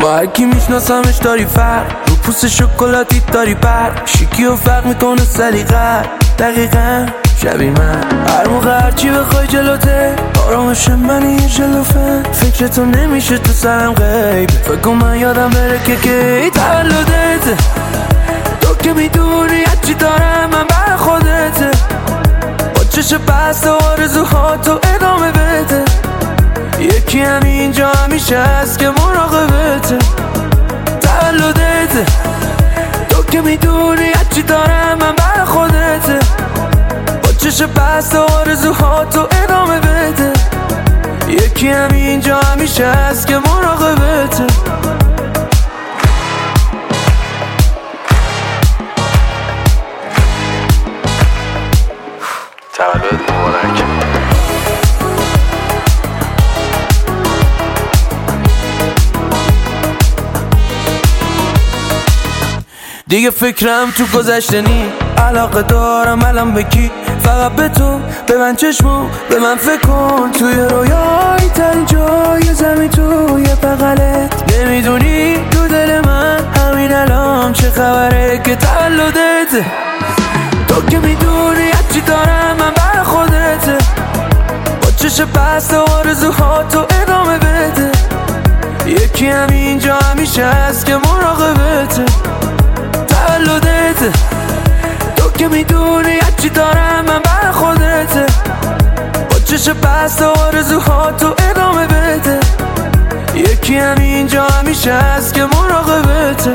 با هرکی میشناسمش داری فرق، رو پوست شکلاتی داری پر، شیکی و فرق میکنه سلیقه دقیقا شبیه من. هر موقع هرچی بخوای جلوته، آرامش منی یه جلوفه، فکرتو نمیشه تو سرم غیب، فکر کن من یادم بره که کی تولدته. تو که میدونی هرچی دارم من بر خودته، با چشم بسته آرزوهاتو ادامه بده. یکی همینجا همیشه هست که مراقبته. تولدته، تو که میدونی هرچی دارم من بر خودته، با چشم بسته آرزوهاتو ادامه بده. یکی همینجا همیشه هست که مراقبته. تولد مبارک. دیگه فکرم تو گذشته نی، علاقه دارم الان به کی؟ فقط به تو، به من چشمو، به من فکر کن. توی رویای تن جای زمین توی بغلت، نمیدونی تو دل من همین الان چه خبره که تولدته. تو که میدونی هرچی دارم من بر خودته، با چشم بسته آرزوهاتو ادامه بده. یکی همینجا همیشه هست که مراقبته. تولدته، تو که میدونی هرچی دارم من بر خودته، با چشم بسته آرزوهاتو ادامه بده. یکی همینجا همیشه هست که مراقبته.